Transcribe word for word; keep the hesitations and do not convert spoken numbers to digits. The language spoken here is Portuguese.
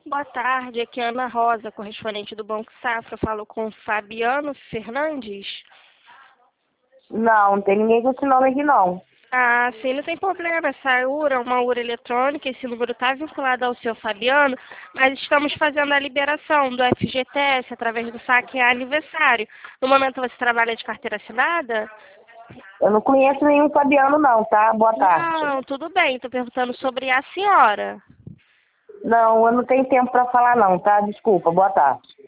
Boa tarde, aqui é Ana Rosa, correspondente do Banco Safra. Eu falo com o Fabiano Fernandes. Não, não tem ninguém com esse nome aqui não. Ah, sim, não tem problema. Essa URA é uma URA eletrônica, esse número está vinculado ao seu Fabiano, mas estamos fazendo a liberação do F G T S através do saque aniversário. No momento você trabalha de carteira assinada? Eu não conheço nenhum Fabiano não, tá? Boa tarde. Não, tudo bem. Estou perguntando sobre a senhora. Não, eu não tenho tempo para falar não, tá? Desculpa, boa tarde.